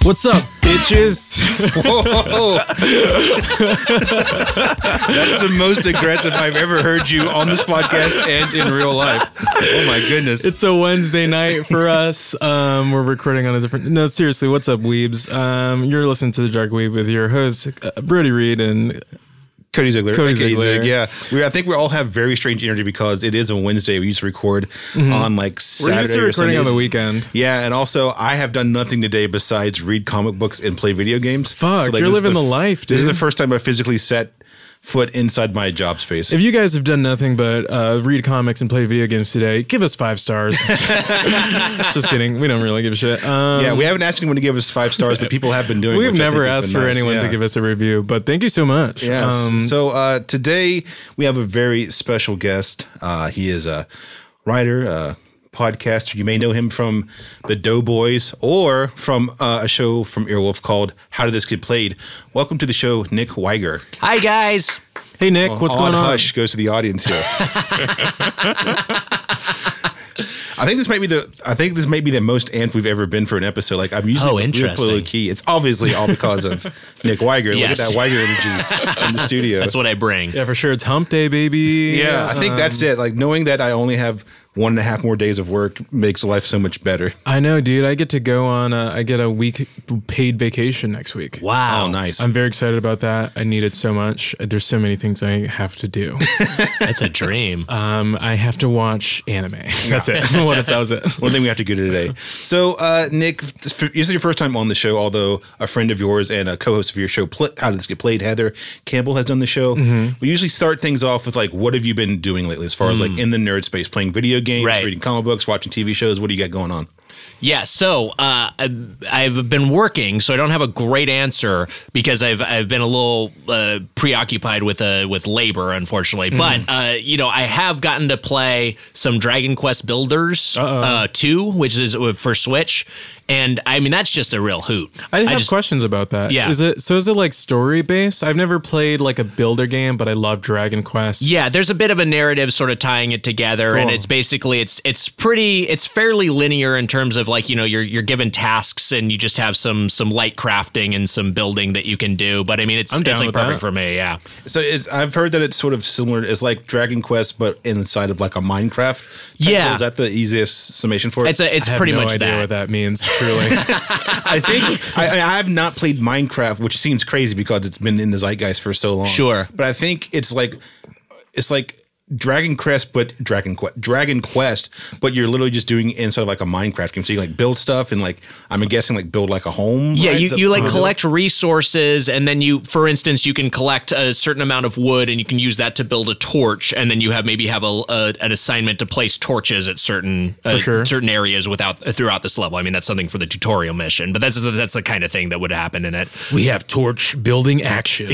What's up, bitches? Whoa. That's the most aggressive I've ever heard you on this podcast and in real life. Oh my goodness. It's a Wednesday night for us. We're recording on a different... No, seriously, what's up, weebs? You're listening to The Dark Weeb with your hosts, Brody Reed and... Cody Ziegler. Cody Ziegler. Yeah. I think we all have very strange energy because it is a Wednesday. We used to record on like Saturday We're used to or recording Sundays. on the weekend. Yeah, and also I have done nothing today besides read comic books and play video games. Fuck, you're living the life, dude. This is the first time I physically set foot inside my job space. If you guys have done nothing but read comics and play video games today, give us 5 stars. Just kidding. We don't really give a shit. Yeah, we haven't asked anyone to give us 5 stars, but people have been doing it. We've which I never think has asked been for nice. anyone to give us a review, but thank you so much. Yes. So today we have a very special guest. He is a writer, podcaster. You may know him from the Doughboys or from a show from Earwolf called How Did This Get Played? Welcome to the show, Nick Weiger. Hi, guys. Hey, Nick, what's going on? Hush goes to the audience here. I think this might be the most amped we've ever been for an episode. Like I'm usually interesting. low key. It's obviously all because of Nick Weiger. Yes. Look at that Weiger energy in the studio. That's what I bring. Yeah, for sure. It's hump day, baby. Yeah, I think that's it. Like knowing that I only have 1.5 more days of work makes life so much better. I know, dude. I get to go on. I get a week paid vacation next week. Wow. Oh, nice. I'm very excited about that. I need it so much. There's so many things I have to do. That's a dream. I have to watch anime. That's it. That was it. One thing we have to do today. So, Nick, this is your first time on the show, although a friend of yours and a co-host of your show, How Did This Get Played, Heather Campbell, has done the show. We usually start things off with, like, what have you been doing lately as far as, like, in the nerd space, playing video games, Right. reading comic books, watching TV shows? What do you got going on? Yeah, so I've been working, so I don't have a great answer because I've been a little preoccupied with labor, unfortunately. But I have gotten to play some Dragon Quest Builders 2, which is for Switch. And I mean, that's just a real hoot. I have questions about that. Yeah. Is it like story based? I've never played like a builder game, but I love Dragon Quest. Yeah, there's a bit of a narrative sort of tying it together, Cool. and it's basically it's fairly linear in terms of like, you're given tasks and you just have some light crafting and some building that you can do. But I mean, it's down like with perfect that. for me. Yeah. So I've heard that it's sort of similar. It's like Dragon Quest, but inside of like a Minecraft type Yeah. build. Is that the easiest summation for it? It's I have pretty no much idea that. what that means. Truly. I think I have not played Minecraft, which seems crazy because it's been in the zeitgeist for so long. Sure. But I think it's like Dragon Quest, but you're literally just doing it inside like a Minecraft game. So you like build stuff and like I'm guessing like build like a home. Yeah, right? you like collect resources, and then for instance, you can collect a certain amount of wood, and you can use that to build a torch, and then you have an assignment to place torches at certain sure. certain areas throughout this level. I mean, that's something for the tutorial mission, but that's the kind of thing that would happen in it. We have torch building action.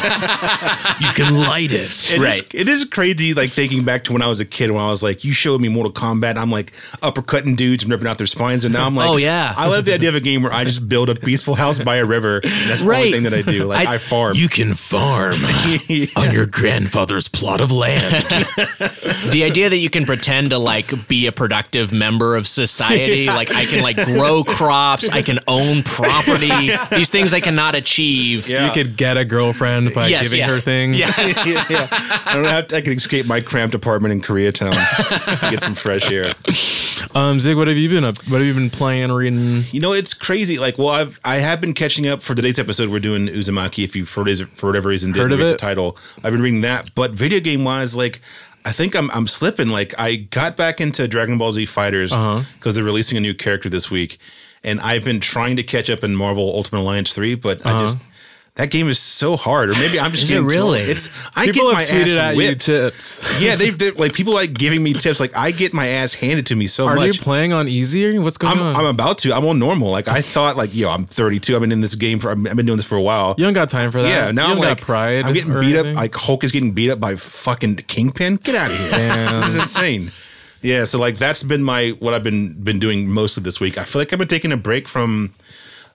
You can light it. It is crazy, like thinking back to when I was a kid, when I was like, you showed me Mortal Kombat, and I'm like uppercutting dudes and ripping out their spines, and now I'm like, Oh, yeah. I love the idea of a game where I just build a peaceful house by a river. And that's the only Right. thing that I do. Like I farm. You can farm on your grandfather's plot of land. The idea that you can pretend to like be a productive member of society, like I can like grow crops, I can own property, these things I cannot achieve. Yeah. You could get a girlfriend by Yes, giving yeah. her things. Yeah. yeah. I can escape my cramped apartment in Koreatown and get some fresh air. Zig, what have you been up? What have you been playing, reading? You know, it's crazy. Like, well, I have been catching up for today's episode. We're doing Uzumaki. If you for whatever reason didn't Heard of read the it? title, I've been reading that. But video game wise, like, I think I'm slipping. Like, I got back into Dragon Ball Z Fighters because they're releasing a new character this week, and I've been trying to catch up in Marvel Ultimate Alliance 3, but that game is so hard. Or maybe I'm just Is it getting too really? old. I People get my have tweeted ass at you whipped. tips. Yeah, they're like people like giving me tips. Like I get my ass handed to me so Are much. you playing on easier? What's going on? I'm about to. I'm on normal. Like I thought. Like I'm 32. I've been in this game I've been doing this for a while. You don't got time for that. Yeah. Now you I'm don't like got pride. I'm getting or beat anything? up. Like Hulk is getting beat up by fucking Kingpin. Get out of here. Damn. This is insane. Yeah. So like that's been what I've been doing most of this week. I feel like I've been taking a break from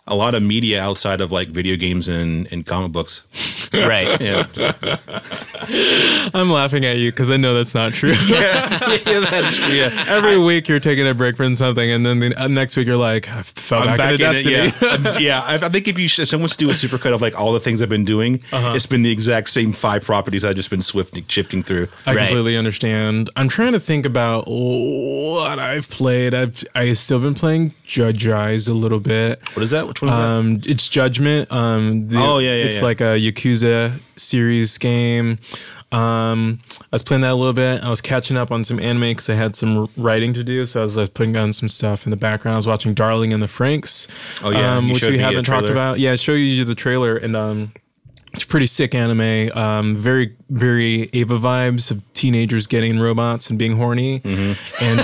a lot of media outside of like video games and comic books. Right. Yeah, I'm laughing at you because I know that's not true. that's true. Yeah. Every week you're taking a break from something, and then the next week you're like, I fell back into Destiny. I think if someone's to do a supercut of like all the things I've been doing, it's been the exact same 5 properties I've just been shifting through. I completely understand. I'm trying to think about what I've played. I've still been playing Judge Eyes a little bit. What is that? Which one is that? It's Judgment. It's like a Yakuza series game. I was playing that a little bit. I was catching up on some anime because I had some writing to do, so I was putting on some stuff in the background. I was watching Darling in the Franxx, which we haven't talked about. Yeah, I showed you the trailer, and it's a pretty sick anime. Very, very Ava vibes of teenagers getting robots and being horny. And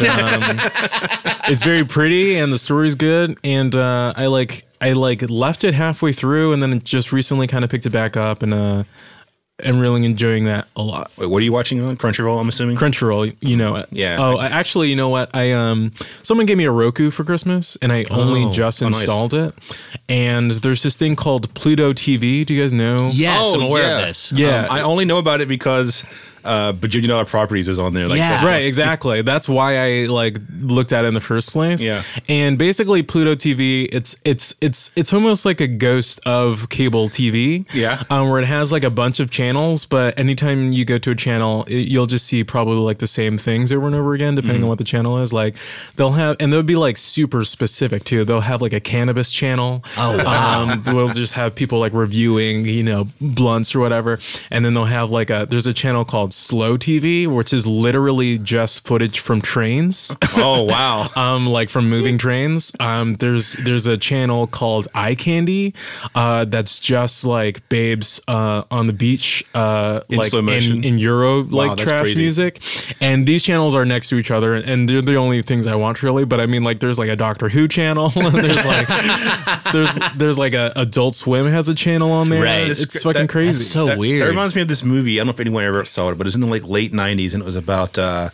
it's very pretty, and the story's good. And I left it halfway through, and then it just recently kind of picked it back up, and I'm really enjoying that a lot. Wait, what are you watching on Crunchyroll? I'm assuming Crunchyroll. You know it. Yeah. Oh, actually, you know what? Someone gave me a Roku for Christmas, and I only just installed it. And there's this thing called Pluto TV. Do you guys know? Yes, I'm aware of this. Yeah, I only know about it because Bajillion Dollar Properties is on there. Like, Yeah. Right, exactly. That's why I looked at it in the first place. Yeah. And basically Pluto TV, it's almost like a ghost of cable TV. Yeah. Where it has like a bunch of channels, but anytime you go to a channel, you'll just see probably like the same things over and over again, depending on what the channel is. Like they'll be like super specific too. They'll have like a cannabis channel. Oh, wow. We'll just have people like reviewing, blunts or whatever. And then they'll have there's a channel called Slow TV, which is literally just footage from trains. Oh wow. Like from moving trains. There's a channel called Eye Candy, that's just like babes on the beach, like slow motion. in Euro That's trash crazy. music. And these channels are next to each other, and they're the only things I watch really. But I mean, like there's like a Doctor Who channel. There's like there's like a Adult Swim has a channel on there. Right. It's fucking crazy. That's so weird. That reminds me of this movie. I don't know if anyone ever saw it, but it's in the late 90s, and it was about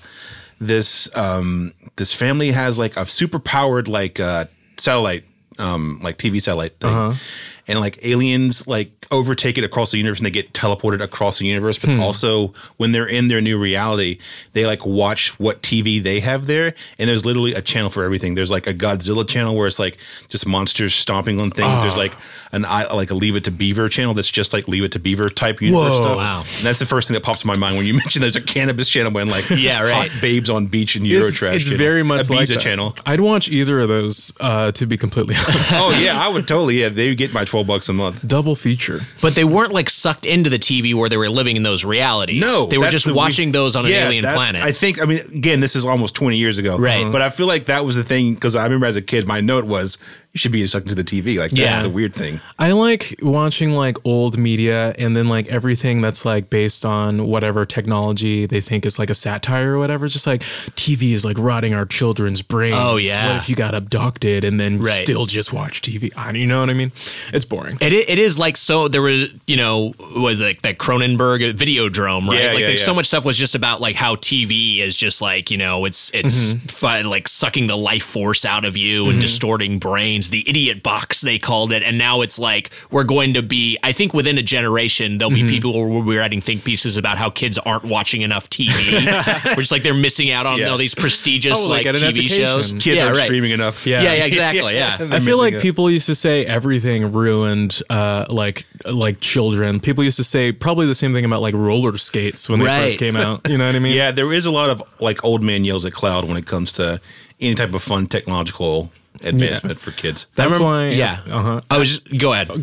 this family has like a super powered satellite, like TV satellite thing, and like aliens like overtake it across the universe, and they get teleported across the universe. But also when they're in their new reality, they like watch what TV they have there, and there's literally a channel for everything. There's like a Godzilla channel where it's like just monsters stomping on things. There's like a Leave It to Beaver channel that's just like Leave It to Beaver type universe stuff. Wow. And that's the first thing that pops in my mind when you mention there's a cannabis channel when like hot babes on beach and Eurotrash. It's very much like Ibiza that. channel. I'd watch either of those, to be completely honest. Oh yeah, I would totally. Yeah, they would get my $12 a month. Double feature. But they weren't like sucked into the TV where they were living in those realities. No, they were that's just the watching those on an alien planet. I think. I mean, again, this is almost 20 years ago, Right. But I feel like that was the thing because I remember as a kid, my note was you should be sucked into the TV. Like that's the weird thing. I like watching like old media and then like everything that's like based on whatever technology they think is like a satire or whatever. Just like TV is like rotting our children's brains. Oh, yeah. What if you got abducted and then still just watch TV? You know what I mean? It's boring. It is like, so there was, was like that Cronenberg Videodrome, right? Yeah, like yeah, so much stuff was just about like how TV is just like, it's fun, like sucking the life force out of you and distorting brains. The idiot box, they called it. And now it's like, we're going to be, I think within a generation, there'll be people who will be writing think pieces about how kids aren't watching enough TV. We're just like, they're missing out on all these prestigious like like an TV education. shows. Kids aren't streaming enough. Yeah. Yeah, exactly. Yeah. I feel like people used to say everything ruined like children. People used to say probably the same thing about like roller skates when they first came out. You know what I mean? Yeah, there is a lot of like old man yells at cloud when it comes to any type of fun technological advancement for kids. That's why. Yeah. I was just, go ahead.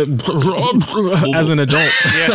As an adult.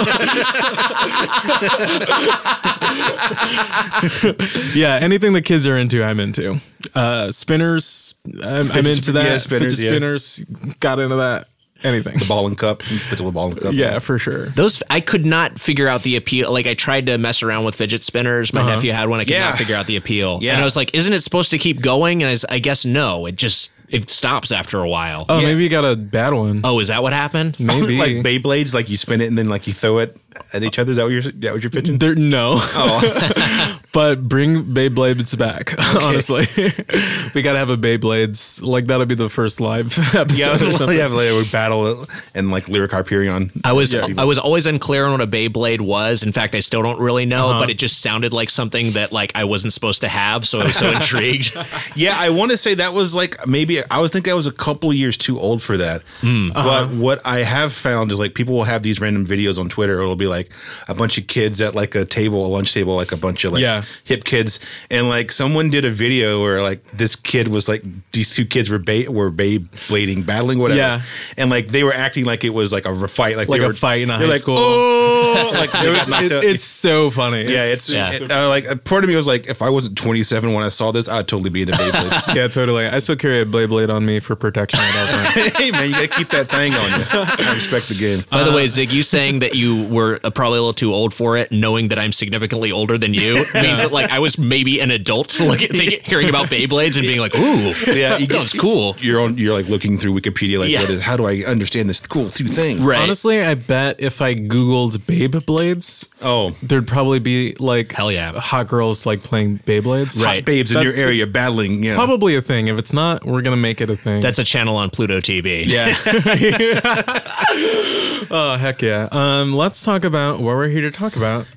Yeah, anything the kids are into, I'm into. Spinners, I'm into that. Yeah, spinners, Fidget spinners, got into that. Anything. The ball and cup. Put the ball and cup. Yeah, for sure. Those, I could not figure out the appeal. Like I tried to mess around with fidget spinners. My nephew had one. I could not figure out the appeal. Yeah. And I was like, isn't it supposed to keep going? And I guess no, it stops after a while. Oh, maybe you got a bad one. Oh, is that what happened? Maybe. Like Beyblades, like you spin it and then like you throw it. at each other? Is that what you're pitching? No. Oh. But bring Beyblades back, okay. Honestly. We got to have a Beyblades. Like, that'll be the first live episode. Yeah, we battle and like Lyric Hyperion. I was always unclear on what a Beyblade was. In fact, I still don't really know, but it just sounded like something that like I wasn't supposed to have, so I was so intrigued. Yeah, I want to say that was like maybe I was thinking I was a couple of years too old for that. But what I have found is like people will have these random videos on Twitter. It'll be like a bunch of kids at like a lunch table, like a bunch of like hip kids, and like someone did a video where like this kid was like these two kids were Beyblading, battling, whatever, and like they were acting like it was like a fight, like a fight in a high school. Oh, like it's so funny. Yeah, it's like part of me was like, if I wasn't 27 when I saw this, I'd totally be into Beyblade. Yeah, totally. I still carry a Beyblade on me for protection at all times. Hey man, you gotta keep that thing on you. I respect the game. By the way, Zig, you saying that you were probably a little too old for it, knowing that I'm significantly older than you, means that like I was maybe an adult hearing about Beyblades and being like, ooh, that sounds cool. You're like looking through Wikipedia, like how do I understand this cool new thing? Right. Honestly, I bet if I Googled Beyblades, there'd probably be like hell yeah, hot girls like playing Beyblades. Right. Hot babes in your area battling. Yeah. Probably a thing. If it's not, we're gonna make it a thing. That's a channel on Pluto TV. Yeah. Oh heck yeah. Let's talk about what we're here to talk about.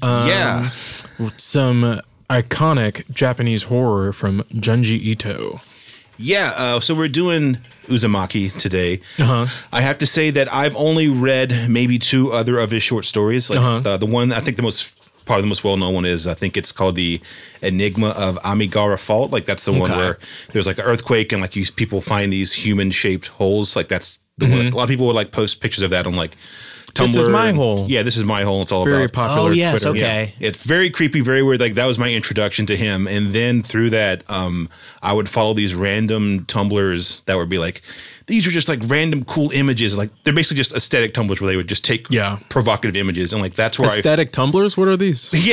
Some iconic Japanese horror from Junji Ito. Yeah, so we're doing Uzumaki today. I have to say that I've only read maybe 2 other of his short stories. Like the one, I think probably the most well-known one is, I think it's called The Enigma of Amigara Fault. Like that's the one where there's like an earthquake and like people find these human-shaped holes. Like that's the one. A lot of people would like post pictures of that on like Tumblr. This is my hole. Yeah, this is my hole. It's all very about. Popular. Oh yes, Twitter. okay. Yeah. It's very creepy, very weird. Like that was my introduction to him, and then through that, I would follow these random Tumblrs that would be like, these are just like random cool images. Like they're basically just aesthetic Tumblrs where they would just take provocative images, and like that's where aesthetic Tumblrs. What are these? Yeah,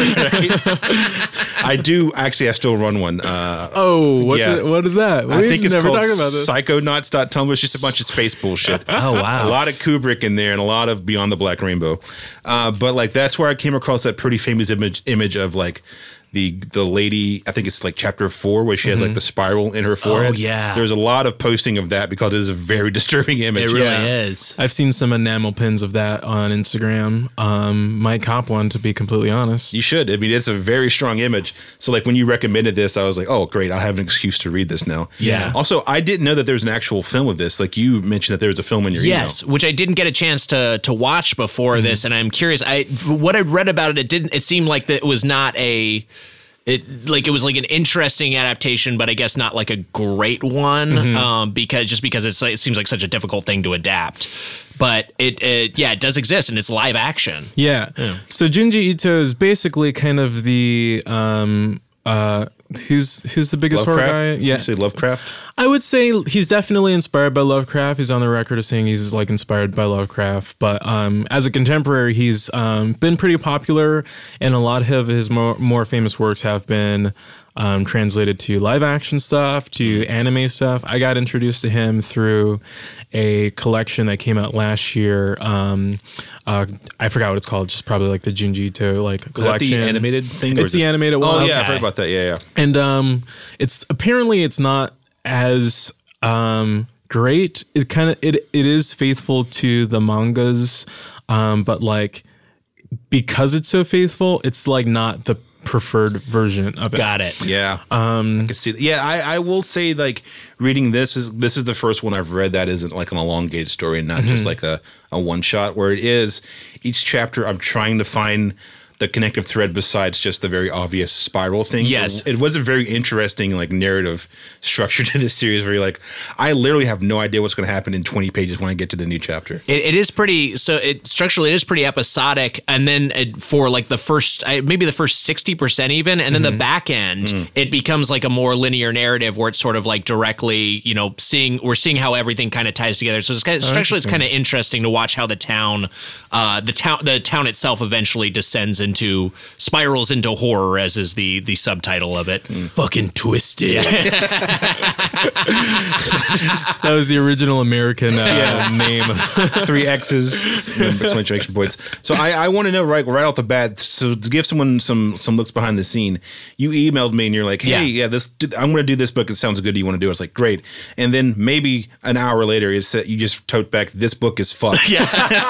I do actually. I still run one. What is that? I think it's called Psychonauts.tumblr. It's just a bunch of space bullshit. Oh wow, a lot of Kubrick in there and a lot of Beyond the Black Rainbow. But like that's where I came across that pretty famous image of like the lady, I think it's like chapter 4 where she has like the spiral in her forehead. Oh yeah. There's a lot of posting of that because it is a very disturbing image. It really is. I've seen some enamel pins of that on Instagram. Might cop one, to be completely honest. You should. I mean, it's a very strong image. So like when you recommended this, I was like, oh great, I'll have an excuse to read this now. Yeah. Also, I didn't know that there's an actual film of this. Like you mentioned that there was a film in your email. Yes, which I didn't get a chance to watch before this, and I'm curious. What I read about it, it seemed like that it was not it was like an interesting adaptation, but I guess not like a great one, because it seems like such a difficult thing to adapt. But it does exist, and it's live action. Yeah. So Junji Ito is basically kind of the who's the biggest horror guy? Yeah, you say Lovecraft. I would say he's definitely inspired by Lovecraft. He's on the record of saying he's like inspired by Lovecraft. But as a contemporary, he's been pretty popular, and a lot of his more famous works have been translated to live action stuff, to anime stuff. I got introduced to him through a collection that came out last year. I forgot what it's called. Just probably like the Junji Ito like collection. Is that the animated thing? It's the animated one. Oh yeah, I've heard about that. Yeah. And it's apparently it's not as great. It is faithful to the mangas, but like because it's so faithful, it's like not the preferred version of it. Got it. Yeah. I can see that. Yeah, I will say like reading this is the first one I've read that isn't like an elongated story and not just like a one shot, where it is each chapter I'm trying to find the connective thread besides just the very obvious spiral thing. Yes. It was a very interesting like narrative structure to this series where you're like, I literally have no idea what's going to happen in 20 pages when I get to the new chapter. It is pretty, structurally it is pretty episodic, and then for like the first, maybe the first 60% even, and then the back end, it becomes like a more linear narrative where it's sort of like directly, we're seeing how everything kind of ties together. So it's kind of, structurally it's kind of interesting to watch how the town itself eventually descends into spirals into horror, as is the subtitle of it. Fucking twisted. That was the original American name. 3 X's between extra points. So I want to know right off the bat. So to give someone some looks behind the scene, you emailed me and you're like, hey, I'm going to do this book. It sounds good. Do you want to do it? I was like, great. And then maybe an hour later, you just tote back, this book is fucked. Yeah.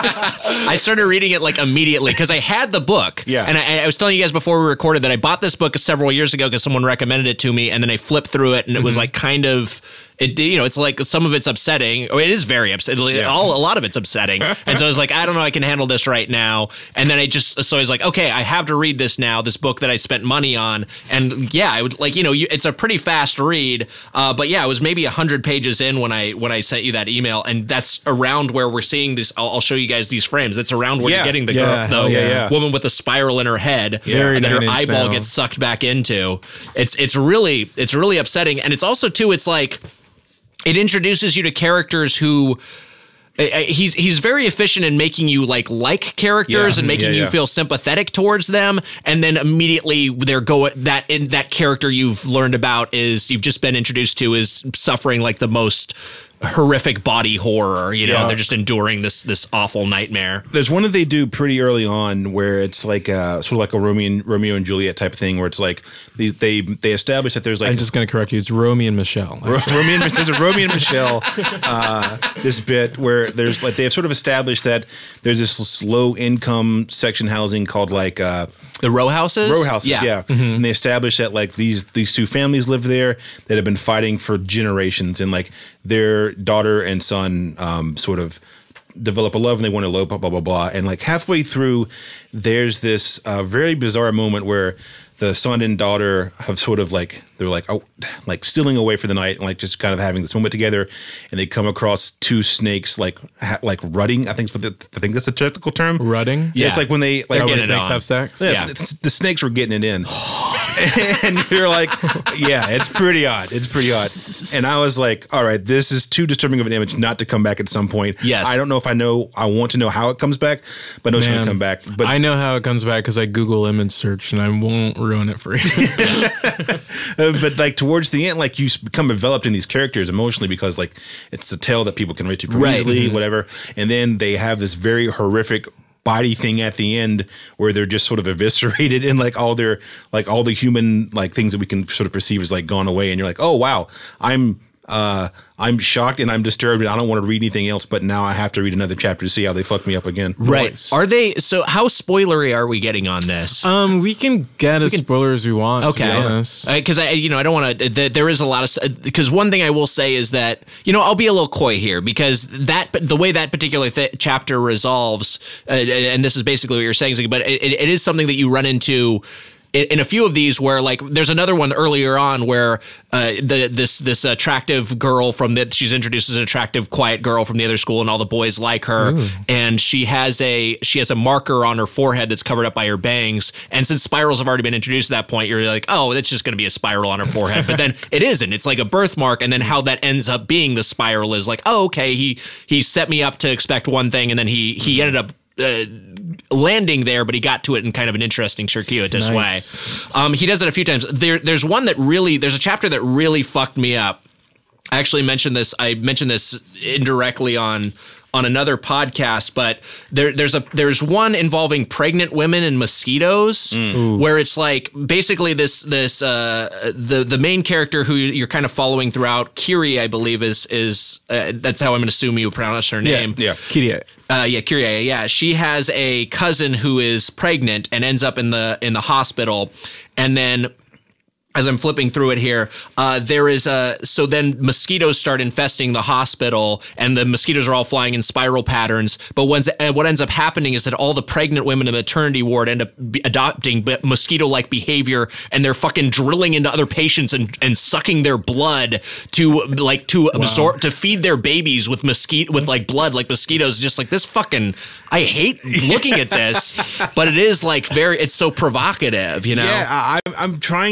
I started reading it like immediately because I had the book. Yeah. And I was telling you guys before we recorded that I bought this book several years ago because someone recommended it to me, and then I flipped through it and it was like kind of. It's like some of it's upsetting. It is very upsetting. A lot of it's upsetting. And so I was like, I don't know, I can handle this right now. And then I was like, okay, I have to read this now, this book that I spent money on. And yeah, I would it's a pretty fast read. But yeah, it was maybe 100 pages in when I sent you that email. And that's around where we're seeing this. I'll show you guys these frames. That's around where you're getting the girl, the woman with the spiral in her head, and then her eyeball gets sucked back into. It's really upsetting. And it's also too, it's like, it introduces you to characters who he's very efficient in making you like characters and making you feel sympathetic towards them, and then immediately that character you've learned about you've just been introduced to is suffering like the most horrific body horror. They're just enduring this awful nightmare. There's one that they do pretty early on where it's like sort of like a Romeo and Juliet type of thing, where it's like they establish that there's like. I'm just going to correct you. It's Romeo and Michelle. There's a Romeo and Michelle this bit where there's like they have sort of established that there's this low income section housing called like. The row houses? Row houses, yeah. Mm-hmm. And they established that like these 2 families live there that have been fighting for generations, and like their daughter and son sort of develop a love and they want to elope, blah, blah, blah, blah. And like halfway through, there's this very bizarre moment where the son and daughter have sort of like, they're like, stealing away for the night and like just kind of having this moment together. And they come across 2 snakes, like rutting. I think that's a technical term. Rutting? Yeah. It's like when they, like, when snakes have sex? Yeah. The snakes were getting it in. And you're like, yeah, it's pretty odd. And I was like, all right, this is too disturbing of an image not to come back at some point. Yes. I don't know if I want to know how it comes back, but I know it's going to come back. But I know how it comes back because I Google image search and I won't ruin it for you. But like towards the end, like you become enveloped in these characters emotionally because like it's a tale that people can relate to pretty easily, whatever. And then they have this very horrific body thing at the end where they're just sort of eviscerated and like all the human like things that we can sort of perceive as like gone away. And you're like, oh wow, I'm shocked and I'm disturbed and I don't want to read anything else, but now I have to read another chapter to see how they fuck me up again. Right. Nice. Are they, so how spoilery are we getting on this? We can get as spoiler as we want, to be honest. Because I don't want to, there is a lot of, because one thing I will say is that, I'll be a little coy here because the way that particular chapter resolves, and this is basically what you're saying, but it is something that you run into in a few of these where like there's another one earlier on where this attractive girl she's introduced as an attractive quiet girl from the other school and all the boys like her. Ooh. And she has a marker on her forehead that's covered up by her bangs, and since spirals have already been introduced at that point you're like, oh, that's just going to be a spiral on her forehead. But then it isn't. It's like a birthmark, and then how that ends up being the spiral is like, oh, okay, he set me up to expect one thing and then he ended up landing there, but he got to it in kind of an interesting circuitous way. He does it a few times. There's a chapter that really fucked me up. I actually mentioned this indirectly on another podcast, but there's one involving pregnant women and mosquitoes, where it's like basically the main character who you're kind of following throughout, Kiri, I believe is that's how I'm going to assume you pronounce her name. Yeah. Kyrie. Kyrie. Yeah, she has a cousin who is pregnant and ends up in the hospital, and then. As I'm flipping through it here, so then mosquitoes start infesting the hospital, and the mosquitoes are all flying in spiral patterns. But what ends up happening is that all the pregnant women in the maternity ward end up adopting mosquito-like behavior, and they're fucking drilling into other patients and sucking their blood to absorb, to feed their babies with blood like mosquitoes. Just like this fucking. I hate looking at this, but it is like it's so provocative, Yeah, I'm trying to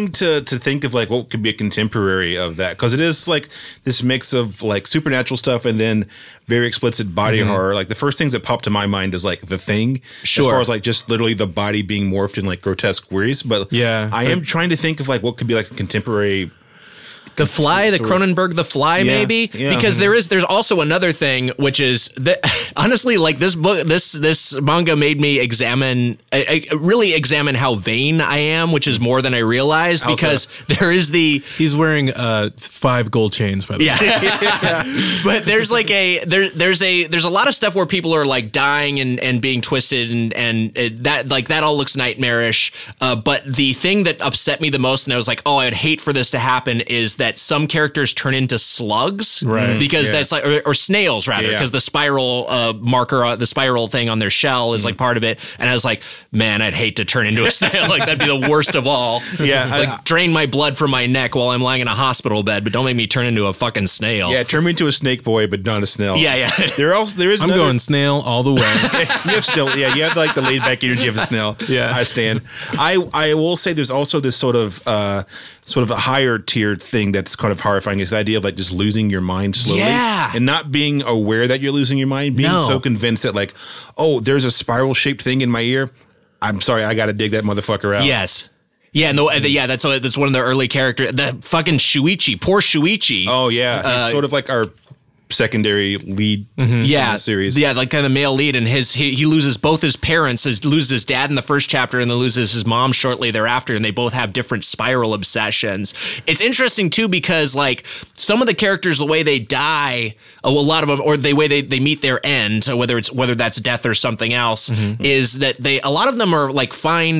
to think of like what could be a contemporary of that, because it is like this mix of like supernatural stuff and then very explicit body horror. Like the first things that pop to my mind is like The Thing, as far as like just literally the body being morphed in like grotesque ways. But I am trying to think of like what could be like a contemporary. The Fly, the Cronenberg The Fly, maybe, because there's also another thing, which is that honestly, like this book, this manga made me really examine how vain I am, which is more than I realized, because there is he's wearing 5 gold chains, by the way. But there's like there's a lot of stuff where people are like dying and being twisted and that all looks nightmarish. But the thing that upset me the most, and I was like, oh, I would hate for this to happen, is that some characters turn into slugs, right? Because that's like, or snails rather, because the spiral marker, the spiral thing on their shell is like part of it. And I was like, man, I'd hate to turn into a snail. Like that'd be the worst of all. Like drain my blood from my neck while I'm lying in a hospital bed, but don't make me turn into a fucking snail. Yeah, turn me into a snake boy, but not a snail. Yeah. I'm going snail all the way. You have still, you have like the laid back energy of a snail. Yeah, I stand. I will say there's also this sort of a higher tiered thing that's kind of horrifying, is the idea of like just losing your mind slowly and not being aware that you're losing your mind, being so convinced that like, oh, there's a spiral shaped thing in my ear. I'm sorry, I got to dig that motherfucker out. Yes. Yeah, that's one of the early characters. The fucking Shuichi, poor Shuichi. Oh yeah, he's sort of like our secondary lead in the series. Yeah, like kind of male lead, and he loses both his parents, loses his dad in the first chapter and then loses his mom shortly thereafter, and they both have different spiral obsessions. It's interesting too, because like some of the characters, the way they die, a lot of them, or the way they meet their end, whether that's death or something else, is that a lot of them are like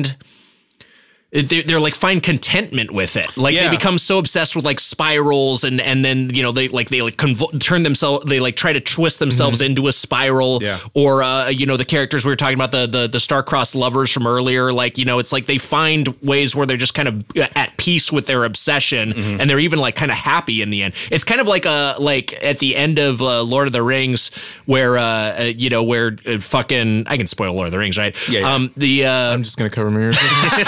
they're like find contentment with it. Like they become so obsessed with like spirals and then they turn themselves, they like try to twist themselves into a spiral. Or the characters we were talking about, the star-crossed lovers from earlier, like it's like they find ways where they're just kind of at peace with their obsession, and they're even like kind of happy in the end. It's kind of like at the end of Lord of the Rings, where where fucking, I can spoil Lord of the Rings, right? I'm just gonna cover my ears.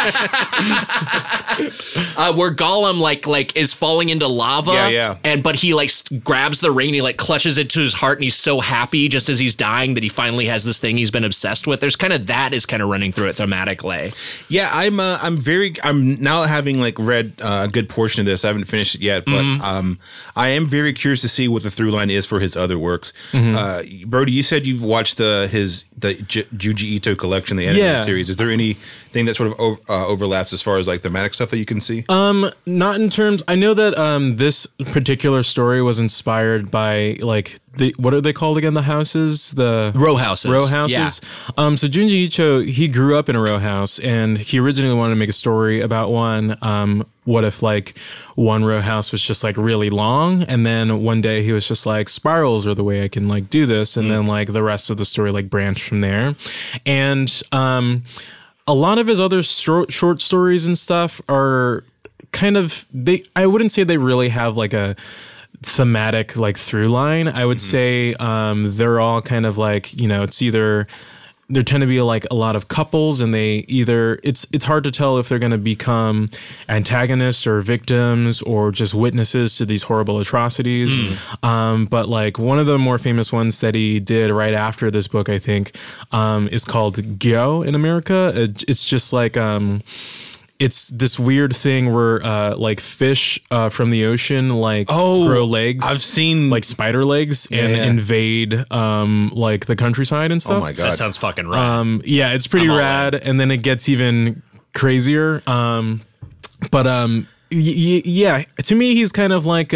Where Gollum like is falling into lava, but he like grabs the ring and he like clutches it to his heart, and he's so happy just as he's dying that he finally has this thing he's been obsessed with. There's kind of that is kind of running through it thematically. Yeah, I'm now having like read a good portion of this. I haven't finished it yet, but I am very curious to see what the through line is for his other works. Brody, you said you've watched the Junji Ito collection, the animated series. Is there anything that sort of overlaps as far as like thematic stuff that you can see? Not in terms. I know that this particular story was inspired by like what are they called again? The houses, the row houses. Yeah. So Junji Ito, he grew up in a row house, and he originally wanted to make a story about one. What if like one row house was just like really long, and then one day he was just like, spirals are the way I can like do this, and then like the rest of the story like branched from there, and a lot of his other short stories and stuff are kind of, I wouldn't say they really have like a thematic like through line. I would say they're all kind of like, it's either there tend to be like a lot of couples, and they either it's hard to tell if they're going to become antagonists or victims or just witnesses to these horrible atrocities. But like one of the more famous ones that he did right after this book, I think, is called Gyo in America. It's just like it's this weird thing where like fish from the ocean like grow legs. I've seen like spider legs and invade like the countryside and stuff. Oh my god, that sounds fucking rad. Yeah, it's pretty rad, and then it gets even crazier. But yeah, to me he's kind of like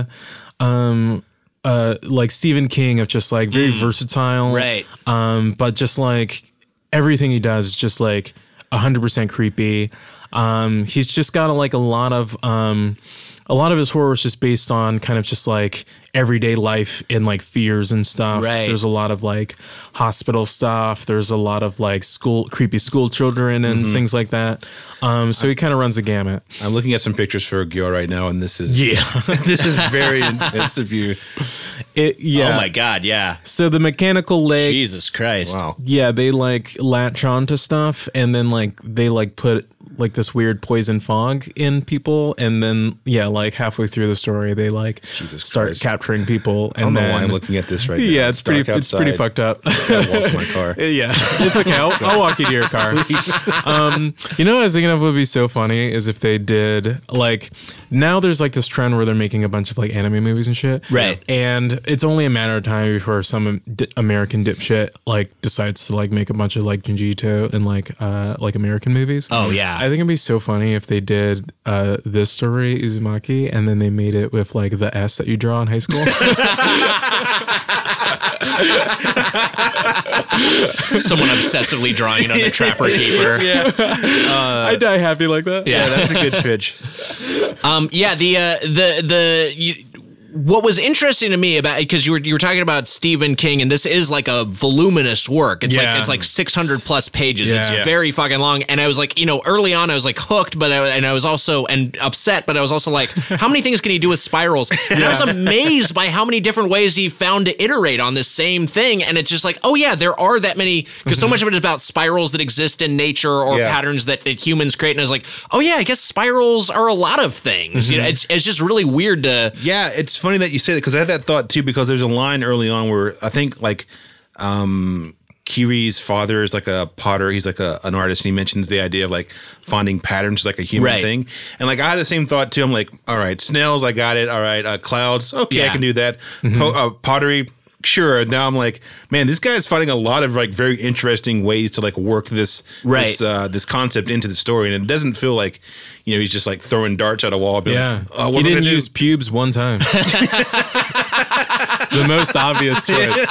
like Stephen King, of just like very versatile, right? But just like everything he does is just like 100% creepy. He's just got like a lot of his horror is just based on kind of just like everyday life and like fears and stuff. Right. There's a lot of like hospital stuff. There's a lot of like creepy school children and things like that. So he kind of runs the gamut. I'm looking at some pictures for Gyo right now, and this is this is very intense of you. Oh my god, yeah. So the mechanical legs, Jesus Christ. Wow. Yeah, they like latch onto stuff, and then like they like put like this weird poison fog in people, and then like halfway through the story they like start capturing people. And I don't know why I'm looking at this right now. Yeah, it's pretty fucked up. I walk my car. Yeah, it's okay. I'll walk you to your car. You know what I was thinking of would be so funny is if they did like, now there's like this trend where they're making a bunch of like anime movies and shit. Right. And it's only a matter of time before some American dipshit like decides to like make a bunch of like Junji Ito and like American movies. Oh yeah. I think it'd be so funny if they did this story, Uzumaki, and then they made it with like the S that you draw in high school. Someone obsessively drawing it on the Trapper Keeper. Yeah. I die happy like that. Yeah, that's a good pitch. What was interesting to me about, because you were talking about Stephen King, and this is like a voluminous work. It's like 600 plus pages. Yeah. It's very fucking long. And I was like, early on I was like hooked, but I was also upset, but I was also like, how many things can he do with spirals? And I was amazed by how many different ways he found to iterate on this same thing. And it's just like, oh yeah, there are that many, because so much of it is about spirals that exist in nature or patterns that humans create. And I was like, oh yeah, I guess spirals are a lot of things. It's just really weird to. Yeah, it's funny that you say that, because I had that thought too, because there's a line early on where I think like Kiri's father is like a potter, he's like an artist, and he mentions the idea of like finding patterns like a human thing, and like I had the same thought too. I'm like, all right, snails, I got it. All right, clouds, okay, I can do that. Pottery, sure. Now I'm like, man, this guy's finding a lot of like very interesting ways to like work this concept into the story, and it doesn't feel like he's just like throwing darts at a wall. Yeah, he didn't use pubes one time. The most obvious choice.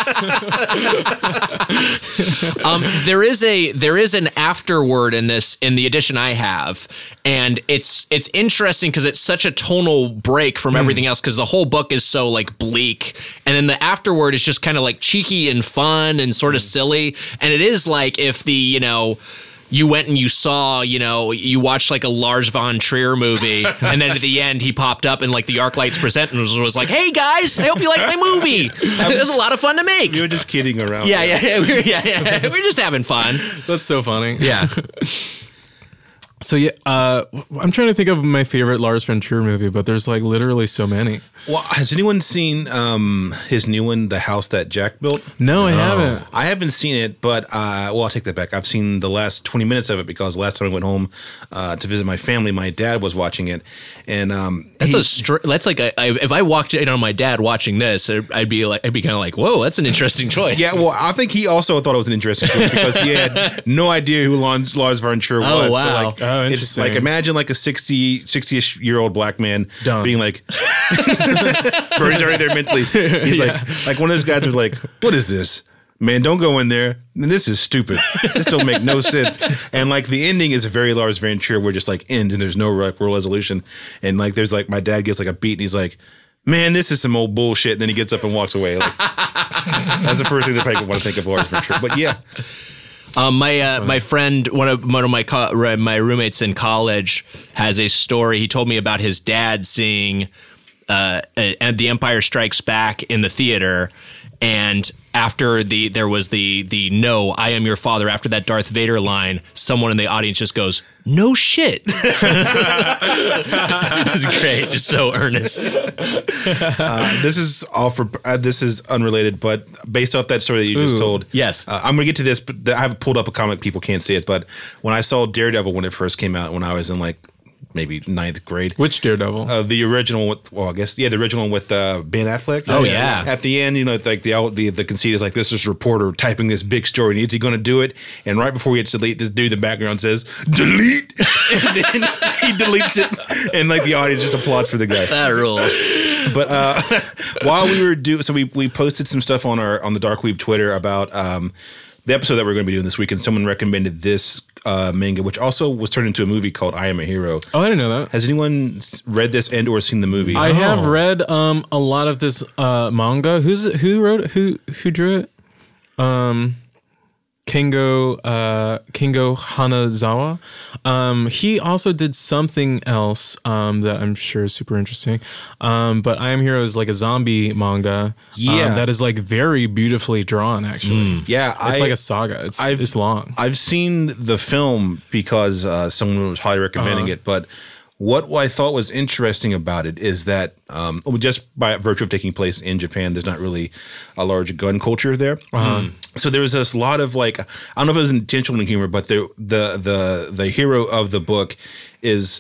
There is an afterword in the edition I have, and it's interesting because it's such a tonal break from everything else, because the whole book is so like bleak, and then the afterword is just kind of like cheeky and fun and sort of silly, and it is like if the you went and you saw, you watched like a Lars von Trier movie, and then at the end he popped up and like the ArcLights present and was like, "Hey guys, I hope you like my movie. It was a lot of fun to make." We were just kidding around. Yeah. We're just having fun. That's so funny. Yeah. So I'm trying to think of my favorite Lars von Trier movie, but there's like literally so many. Well, has anyone seen his new one, The House That Jack Built? No, I haven't. I haven't seen it, but I'll take that back. I've seen the last 20 minutes of it, because last time I went home to visit my family, my dad was watching it, and that's like if I walked in on my dad watching this, I'd be kind of like, whoa, that's an interesting choice. Yeah, well, I think he also thought it was an interesting choice because he had no idea who Lars von Trier was. Oh wow. So like, it's like, imagine like a 60-ish year old black man being like, Bernie's already there mentally. He's like one of those guys who's like, what is this? Man, don't go in there. This is stupid. This don't make no sense. And like the ending is a very Lars von Trier, where just like ends and there's no real resolution. And like there's like my dad gets like a beat and he's like, man, this is some old bullshit. And then he gets up and walks away. Like, that's the first thing that I want to think of Lars von Trier. But yeah. My friend, one of my roommates in college, has a story. He told me about his dad seeing and The Empire Strikes Back in the theater, and after there was the "No, I am your father." After that Darth Vader line, someone in the audience just goes, "No shit." It's great, just so earnest. This is unrelated, but based off that story that you just told. Yes, I'm gonna get to this, but I have pulled up a comic. People can't see it, but when I saw Daredevil when it first came out, when I was in like maybe 9th grade. Which Daredevil? The original with, the original one with Ben Affleck. Oh yeah. At the end, like the conceit is like, this is a reporter typing this big story. Is he going to do it? And right before he hits delete, this dude in the background says, "Delete," and then he deletes it, and like the audience just applauds for the guy. That rules. But while we were we posted some stuff on the Dark Weeb Twitter about the episode that we're going to be doing this week, and someone recommended this manga, which also was turned into a movie called I Am a Hero. Oh, I didn't know that. Has anyone read this and or seen the movie? I have read a lot of this manga. Who wrote it? Who drew it? Kengo Hanazawa. He also did something else that I'm sure is super interesting. But I Am Hero is like a zombie manga. That is like very beautifully drawn, actually. It's like a saga. It's long. I've seen the film because someone was highly recommending it, but what I thought was interesting about it is that just by virtue of taking place in Japan, there's not really a large gun culture there. So there was this lot of like, I don't know if it was intentional humor, but the hero of the book is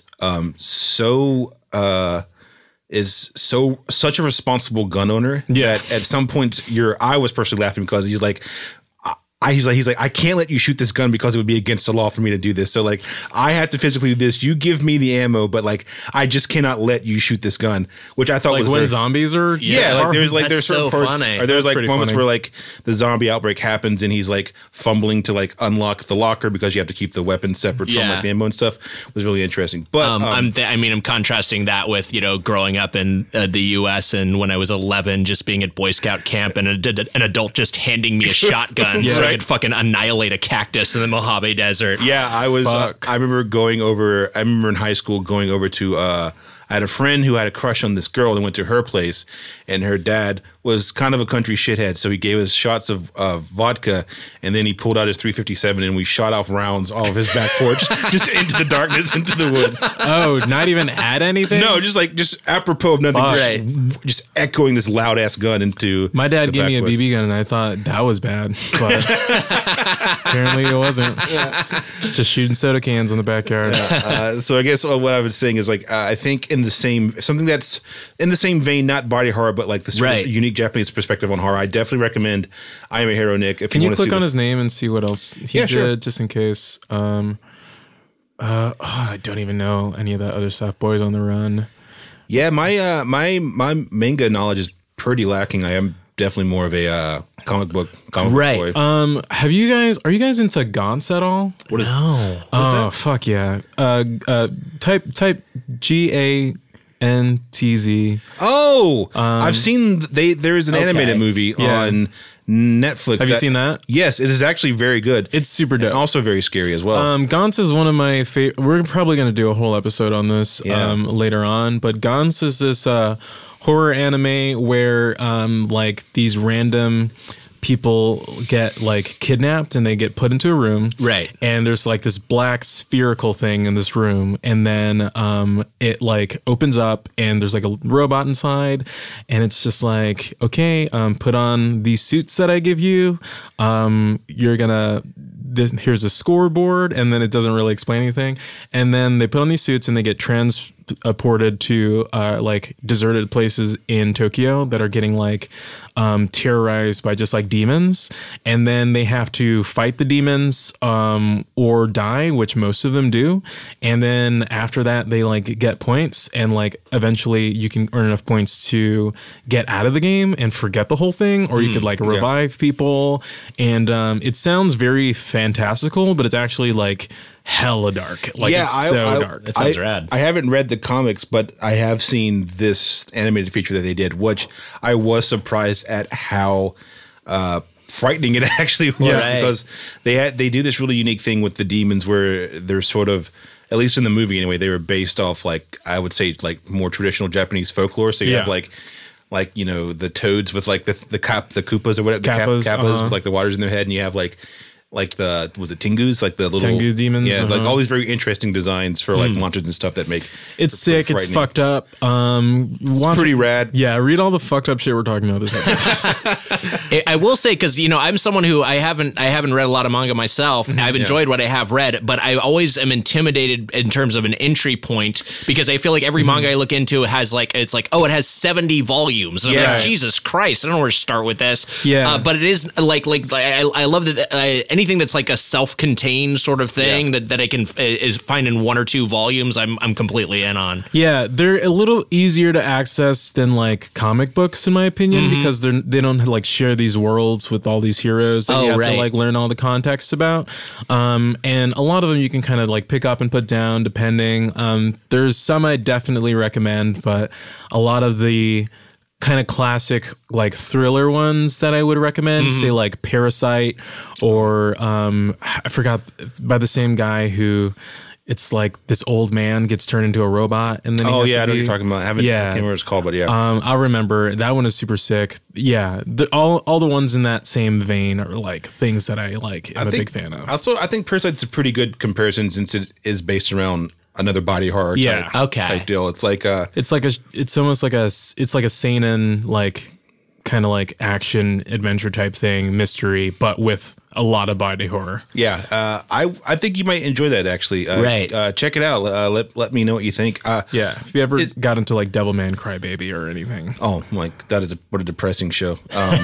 such a responsible gun owner that at some point I was personally laughing because he's like, I can't let you shoot this gun because it would be against the law for me to do this. So like, I have to physically do this. You give me the ammo, but like, I just cannot let you shoot this gun, which I thought like was when zombies are. There's certain so parts, funny. or there's like moments where like the zombie outbreak happens and he's like fumbling to like unlock the locker because you have to keep the weapons separate from like the ammo and stuff. It was really interesting. But I'm contrasting that with growing up in the U.S. and when I was 11, just being at Boy Scout camp and an adult just handing me a shotgun. So I could fucking annihilate a cactus in the Mojave Desert. Yeah, I was. I remember in high school going over to. I had a friend who had a crush on this girl and went to her place, and her dad was kind of a country shithead, so he gave us shots of vodka, and then he pulled out his .357 and we shot off rounds off of his back porch, just into the darkness, into the woods. Oh, not even at anything? No, just apropos of nothing, just echoing this loud ass gun into. My dad gave me a BB gun, and I thought that was bad, but apparently it wasn't. Just shooting soda cans in the backyard. So I guess what I was saying is like I think something that's in the same vein, not body horror, but like this unique Japanese perspective on horror. I definitely recommend I Am a Hero, Nick. If Can you want click to on his name and see what else he did, just in case? I don't even know any of that other stuff. Boys on the Run. Yeah, my manga knowledge is pretty lacking. I am definitely more of a comic book boy. Are you guys into Gantz at all? What is? No. Oh, fuck yeah. Type GANTZ. Oh, I've seen there is an animated movie on Netflix. Have you seen that? Yes, it is actually very good. It's super dope. And also very scary as well. Gantz is one of my favorite. We're probably going to do a whole episode on this later on, but Gantz is this horror anime where like these random people get like kidnapped and they get put into a room, and there's like this black spherical thing in this room, and then it like opens up and there's like a robot inside, and it's just like, okay, put on these suits that I give you, you're gonna here's a scoreboard, and then it doesn't really explain anything, and then they put on these suits and they get transported to like deserted places in Tokyo that are getting like terrorized by just like demons, and then they have to fight the demons or die, which most of them do, and then after that they like get points, and like eventually you can earn enough points to get out of the game and forget the whole thing, or you could like revive people, and it sounds very fantastical, but it's actually like hella dark. Like it's so dark. It sounds rad. I haven't read the comics, but I have seen this animated feature that they did, which I was surprised at how frightening it actually was, because they do this really unique thing with the demons where they're sort of, at least in the movie anyway, they were based off like, I would say like more traditional Japanese folklore. So you have like the toads with like the Koopas or whatever, the kappas with like the waters in their head, and you have like was it Tengus, like the little Tengu demons, like all these very interesting designs for like monsters and stuff that make it's sick, it's fucked up. It's pretty rad. Yeah, read all the fucked up shit we're talking about this episode. I will say, because I'm someone who I haven't read a lot of manga myself. I've enjoyed what I have read, but I always am intimidated in terms of an entry point, because I feel like every manga I look into has like, it's like, oh, it has 70 volumes. And I'm like, Jesus Christ, I don't know where to start with this. But it is like I love that anything that's like a self-contained sort of thing that I can is find in 1 or 2 volumes, I'm completely in on. Yeah, they're a little easier to access than like comic books, in my opinion, because they don't like share these worlds with all these heroes that you have to like learn all the context about. And a lot of them you can kind of like pick up and put down depending. There's some I definitely recommend, but a lot of the kind of classic like thriller ones that I would recommend, say like Parasite, or I forgot, by the same guy who, it's like this old man gets turned into a robot, and then I know what you're talking about. I can't remember what it's called, but yeah. I'll remember. That one is super sick. Yeah, all the ones in that same vein are like things that I like. I'm a big fan of. Also, I think Parasite's a pretty good comparison since it is based around another body horror type deal. It's like it's almost like a seinen, like kind of like action adventure type thing, mystery, but with a lot of body horror. Yeah, I think you might enjoy that actually. Right. Check it out. Let me know what you think. Yeah, if you ever got into like Devilman Crybaby or anything. Oh, like that is what a depressing show.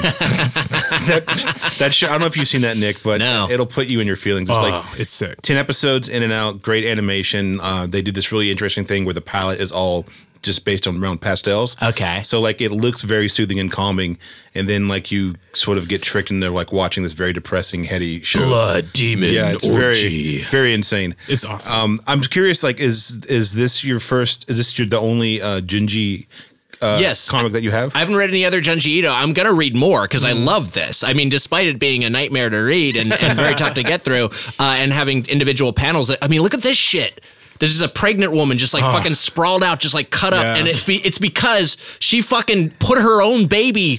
That show. I don't know if you've seen that, Nick, but it'll put you in your feelings. It's it's sick. 10 episodes in and out. Great animation. They do this really interesting thing where the palette is all just based on round pastels. Okay. So like it looks very soothing and calming, and then like you sort of get tricked into like watching this very depressing, heady show. Blood demon. Yeah, it's orgy. very insane. It's awesome. I'm curious, like, is this your first? Is this the only Junji? Yes, comic that you have? I haven't read any other Junji Ito. I'm going to read more because I love this. I mean, despite it being a nightmare to read and very tough to get through, and having individual panels, I mean, look at this shit. This is a pregnant woman just like fucking sprawled out, just like cut up. And it's because she fucking sewed her own baby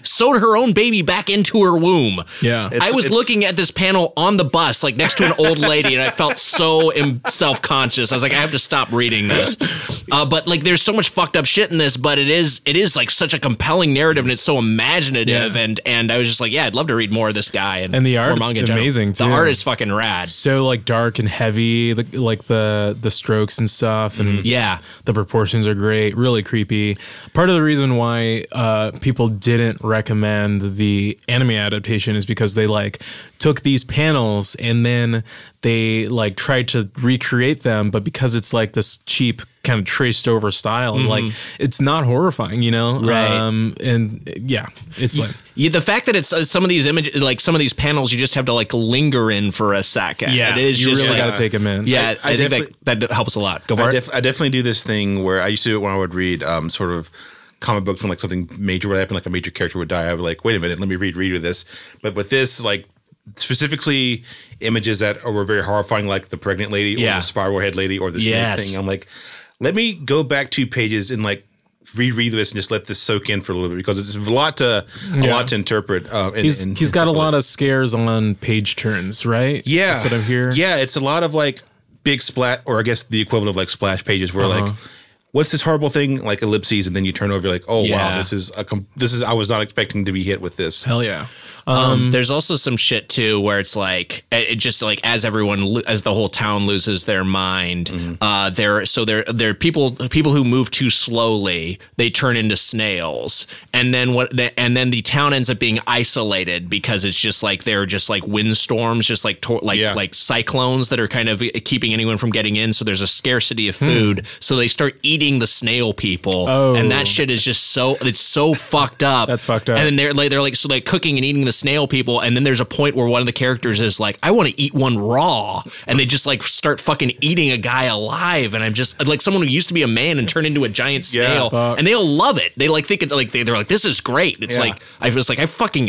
back into her womb. Yeah. I was looking at this panel on the bus, like next to an old lady, and I felt so self-conscious. I was like, I have to stop reading this. But like, there's so much fucked up shit in this, but it is like such a compelling narrative, and it's so imaginative. Yeah. And I was just like, yeah, I'd love to read more of this guy. And the art is amazing too. The art is fucking rad. So like dark and heavy, like the strokes and stuff, and the proportions are great, really creepy. Part of the reason why people didn't recommend the anime adaptation is because they like took these panels and then they like tried to recreate them, but because it's like this cheap kind of traced over style, like it's not horrifying, you know? Right. And yeah, it's like the fact that it's some of these images, like some of these panels, you just have to like linger in for a second. Yeah, it is you just really like, got to take them in. Yeah, I think that helps a lot. Go for it. I definitely do this thing where I used to do it when I would read sort of comic books when like something major would happen, like a major character would die. I would like, wait a minute, let me read this. But with this, like specifically images that were very horrifying, like the pregnant lady or the spiral head lady or the snake thing. I'm like, let me go back 2 pages and like reread this and just let this soak in for a little bit, because it's a lot to interpret. He's got a lot of scares on page turns, right? Yeah, that's what I'm hearing. Yeah, it's a lot of like big splat, or I guess the equivalent of like splash pages, where like, what's this horrible thing, like ellipses, and then you turn over, you're like, oh wow, this is I was not expecting to be hit with this. Hell yeah. There's also some shit too where it's like it just like as the whole town loses their mind, there are people who move too slowly, they turn into snails, and then the town ends up being isolated because it's just like they're just like windstorms, just like like cyclones that are kind of keeping anyone from getting in. So there's a scarcity of food, so they start eating the snail people, and that shit is just it's so fucked up. That's fucked up. And then they're like cooking and eating the snail people, and then there's a point where one of the characters is like, I want to eat one raw, and they just like start fucking eating a guy alive, and I'm just like someone who used to be a man and turned into a giant snail, and they all love it. They like think it's like they're like, this is great. It's like I was like, I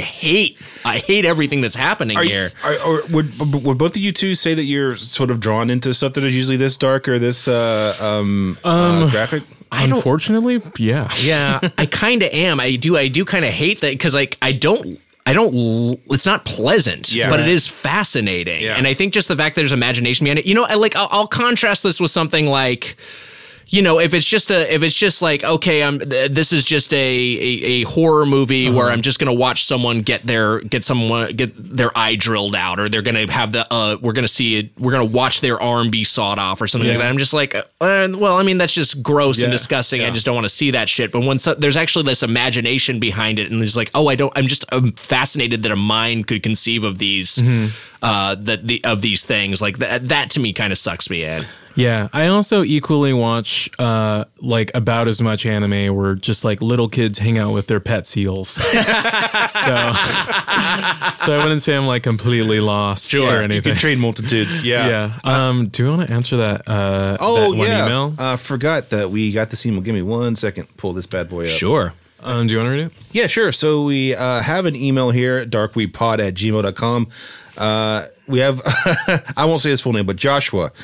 hate everything that's happening here. Would both of you two say that you're sort of drawn into stuff that is usually this dark or this graphic? Unfortunately, yeah. Yeah, I kind of am. I do kind of hate that, because like I don't, it's not pleasant, but it is fascinating. And I think just the fact that there's imagination behind it, you know, I'll contrast this with something like, you know, if it's just like, okay, this is just a horror movie where I'm just going to watch someone get their eye drilled out, or they're going to have we're going to watch their arm be sawed off or something like that. I'm just like, well, I mean, that's just gross and disgusting. I just don't want to see that shit. But when there's actually this imagination behind it, and it's like, oh, I'm fascinated that a mind could conceive of these, of these things. Like that to me kind of sucks me in. Yeah, I also equally watch like about as much anime where just like little kids hang out with their pet seals. so I wouldn't say I'm like completely lost or anything. You can train multitudes. Yeah. Do you want to answer that? That one email? Forgot that we got this email. Give me 1 second. Pull this bad boy up. Sure. Do you want to read it? Yeah, sure. So we have an email here, darkweedpod@gmail.com. We have, I won't say his full name, but Joshua,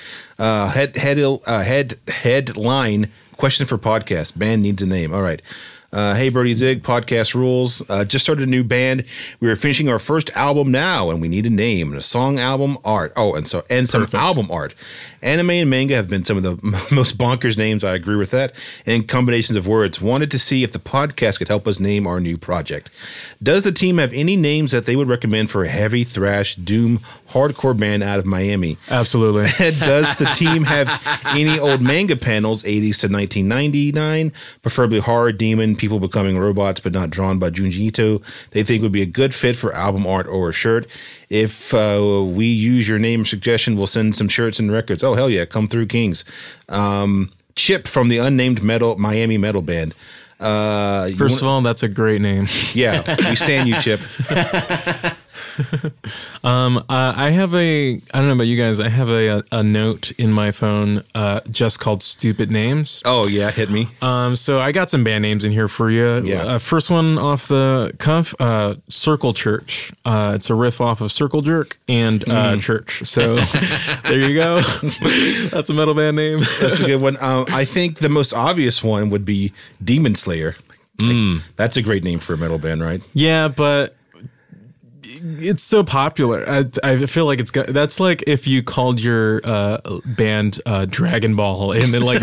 headline question for podcast. Band needs a name. All right. Hey, Brody Zig, podcast rules. Just started a new band. We are finishing our first album now, and we need a name and a song, album, art. Oh, and some album art. Anime and manga have been some of the most bonkers names. I agree with that. And combinations of words. Wanted to see if the podcast could help us name our new project. Does the team have any names that they would recommend for a heavy thrash, doom, hardcore band out of Miami? Absolutely. Does the team have any old manga panels, 80s to 1999, preferably horror, demon, people becoming robots but not drawn by Junji Ito, they think would be a good fit for album art or a shirt? If we use your name suggestion, we'll send some shirts and records. Oh, hell yeah. Come through, Kings. Chip from the unnamed Miami metal band. First of all, that's a great name. Yeah, we stand you, Chip. I have I don't know about you guys, I have a note in my phone just called Stupid Names. Oh, yeah, hit me. So I got some band names in here for you. Yeah. First one off the cuff, Circle Church. It's a riff off of Circle Jerk and Church. So there you go. That's a metal band name. That's a good one. I think the most obvious one would be Demon Slayer. That's a great name for a metal band, right? Yeah, but it's so popular. I feel like that's like if you called your band Dragon Ball in like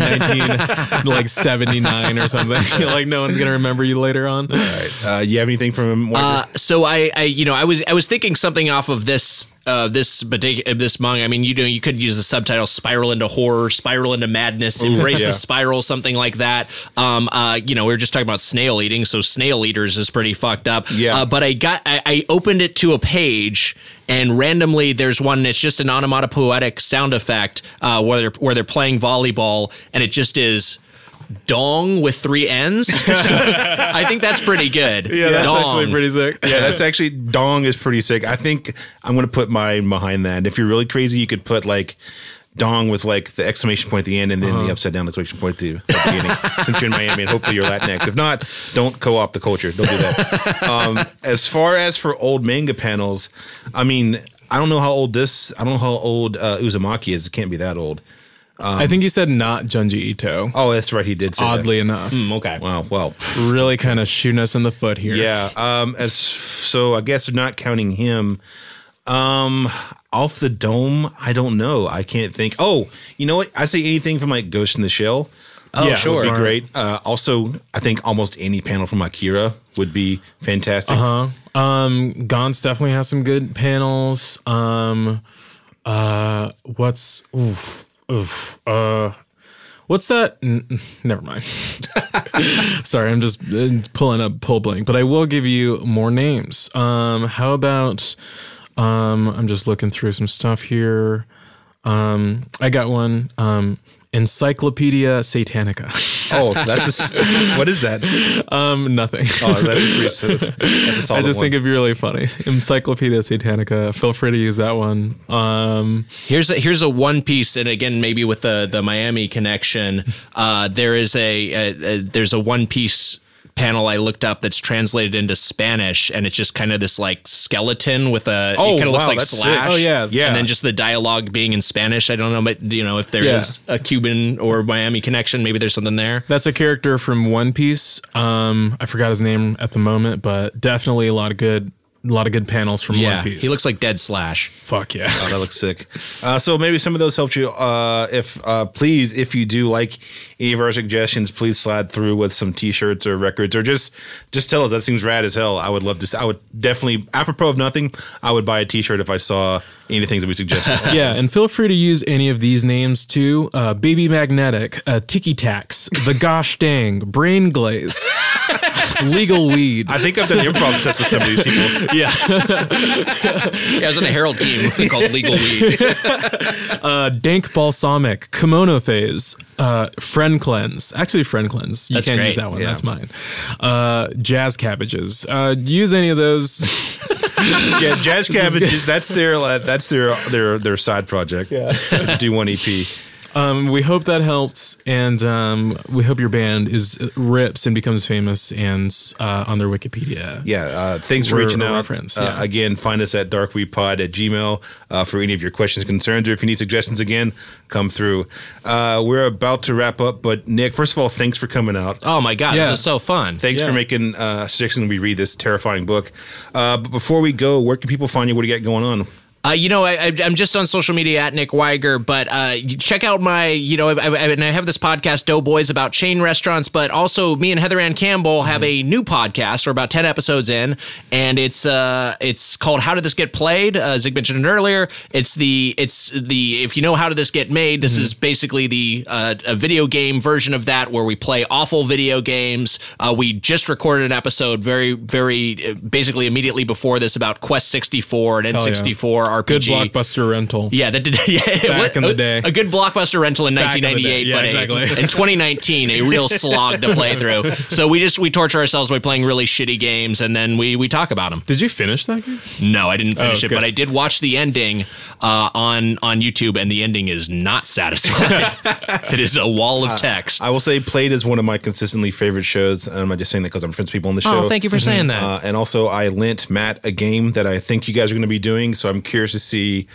1979 or something. Like no one's gonna remember you later on. All right. You have anything from him? So I was thinking something off of this manga. I mean, you could use the subtitle "Spiral into Horror," "Spiral into Madness," "Embrace the Spiral," something like that. We were just talking about snail eating, so Snail Eaters is pretty fucked up. Yeah. But I opened it to a page, and randomly there's one. It's just an onomatopoetic sound effect where they're playing volleyball, and it just is dong with 3 N's. I think that's pretty good. Yeah, that's actually pretty sick. Yeah, that's actually, dong is pretty sick. I think I'm going to put mine behind that. And if you're really crazy, you could put like dong with like the exclamation point at the end and then the upside down exclamation point at the beginning. Since you're in Miami, and hopefully you're Latinx. If not, don't co-opt the culture. Don't do that. As far as for old manga panels, I mean, I don't know how old Uzumaki is. It can't be that old. I think he said not Junji Ito. Oh, that's right. He did say Oddly enough. Okay. Wow. Well, really kind of shooting us in the foot here. Yeah. So I guess not counting him. Off the Dome, I don't know. I can't think. Oh, you know what? I say anything from like Ghost in the Shell. Oh, yeah, sure. Would be great. Also, I think almost any panel from Akira would be fantastic. Gaunt's definitely has some good panels. What's that? Never mind. Sorry, I'm just pulling up pull blank, but I will give you more names. How about I'm just looking through some stuff here. I got one. Encyclopedia Satanica. Oh, what is that? Nothing. Oh, that's a solid I just one. think it'd be really funny. Encyclopedia Satanica. Feel free to use that one. Here's a One Piece, and again, maybe with the Miami connection, there's a One Piece panel I looked up that's translated into Spanish, and it's just kind of this like skeleton with it kind of looks like Slash. Oh yeah. And then just the dialogue being in Spanish. I don't know, but if there is a Cuban or Miami connection, maybe there's something there. That's a character from One Piece. I forgot his name at the moment, but definitely a lot of good panels from One Piece. He looks like Dead Slash. Fuck yeah. Oh, that looks sick. So maybe some of those helped you. If you do like any of our suggestions, please slide through with some T-shirts or records, or just tell us. That seems rad as hell. I would love to. I would definitely, apropos of nothing, I would buy a T-shirt if I saw anything that we suggested. Yeah, and feel free to use any of these names too. Baby Magnetic, Tiki Tax, The Gosh Dang, Brain Glaze, Legal Weed. I think I've done improv sets with some of these people. Yeah. I was on a Herald team called Legal Weed. Dank Balsamic, Kimono Phase, Friend Cleanse. Actually, Friend Cleanse. You can't use that one. Yeah. That's mine. Jazz Cabbages. Use any of those. Yeah, Jazz Cabbages. That's their side project. Yeah. Do one EP. We hope that helps, and we hope your band rips and becomes famous and on their Wikipedia. Yeah, thanks for reaching out. Again, find us at darkweedpod@gmail.com for any of your questions, concerns, or if you need suggestions. Again, come through. We're about to wrap up, but Nick, first of all, thanks for coming out. Oh my God, this is so fun. Thanks for making suggestions. We read this terrifying book. But before we go, where can people find you? What do you got going on? I'm just on social media at Nick Weiger, but check out my, I have this podcast, Doughboys, about chain restaurants, but also me and Heather Ann Campbell have a new podcast. We're about 10 episodes in, and it's called How Did This Get Played? Zig mentioned it earlier. It's the if you know How Did This Get Made, this is basically the a video game version of that where we play awful video games. We just recorded an episode very, very basically immediately before this about Quest 64 and N64 RPG. Good Blockbuster rental. Yeah, that did. Back in the day. A good Blockbuster rental in 1998, yeah, but exactly. In 2019, a real slog to play through. So we torture ourselves by playing really shitty games, and then we talk about them. Did you finish that game? No, I didn't finish it, but I did watch the ending on YouTube, and the ending is not satisfying. It is a wall of text. I will say Played is one of my consistently favorite shows, and I'm not just saying that because I'm friends with people on the show. Oh, thank you for saying that. And also, I lent Matt a game that I think you guys are going to be doing, so I'm curious to see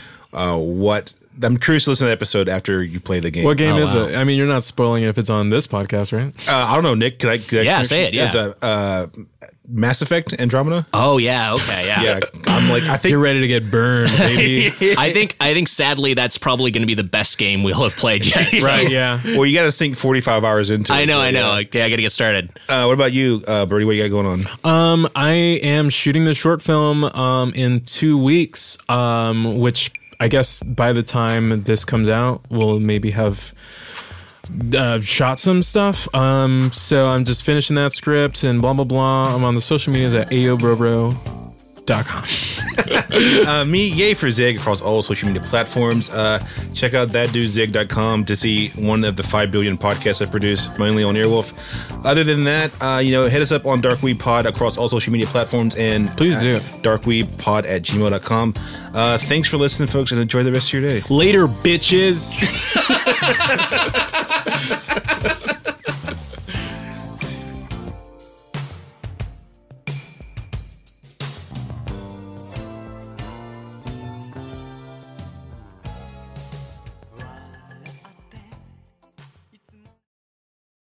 I'm curious to listen to the episode after you play the game. What game is it? I mean, you're not spoiling it if it's on this podcast, right? I don't know, Nick. Can I say it, yeah. Is Mass Effect Andromeda? Oh, yeah. Okay, yeah. Yeah, I think you're ready to get burned, baby. I think sadly that's probably going to be the best game we'll have played yet. So. Right, yeah. Well, you got to sink 45 hours into it. I know. Yeah, I got to get started. What about you, Birdie? What you got going on? I am shooting the short film in 2 weeks, which I guess by the time this comes out, we'll maybe have shot some stuff. So I'm just finishing that script and blah, blah, blah. I'm on the social medias at ayobrobro.com. Me, Yay for Zig, across all social media platforms. Check out thatdudezig.com to see one of the 5 billion podcasts I produce, mainly on Earwolf. Other than that, hit us up on Darkweed Pod across all social media platforms, and please do darkweedpod@gmail.com. Thanks for listening, folks, and enjoy the rest of your day. Later, bitches.